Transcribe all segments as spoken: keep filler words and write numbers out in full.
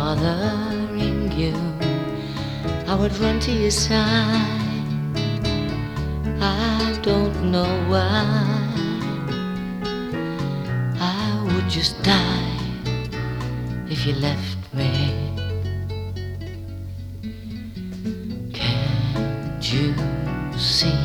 bothering you, I would run to your side. I don't know why. I would just die if you left me. Can't you see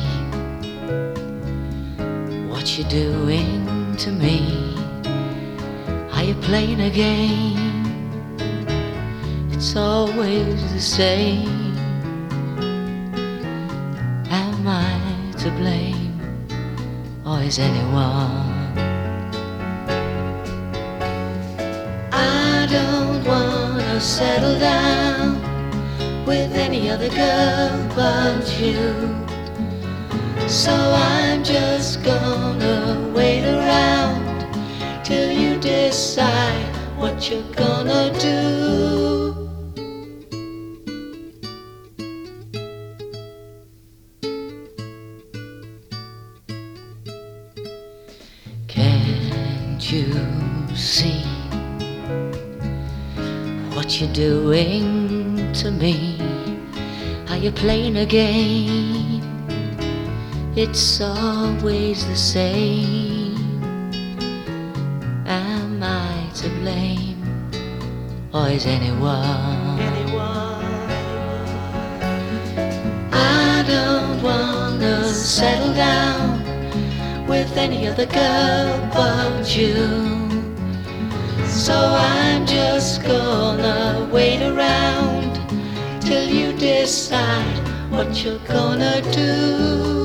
what you're doing to me? Are you playing a game? It's always the same. Am I to blame, or is anyone? I don't wanna settle down with any other girl but you, so I'm just gonna wait around till you decide what you're gonna do. Can't you see what you're doing to me? Are you playing a game? It's always the same. Am I to blame, or is anyone? I don't wanna settle down with any other girl but you, so I'm just gonna wait around till you decide what you're gonna do.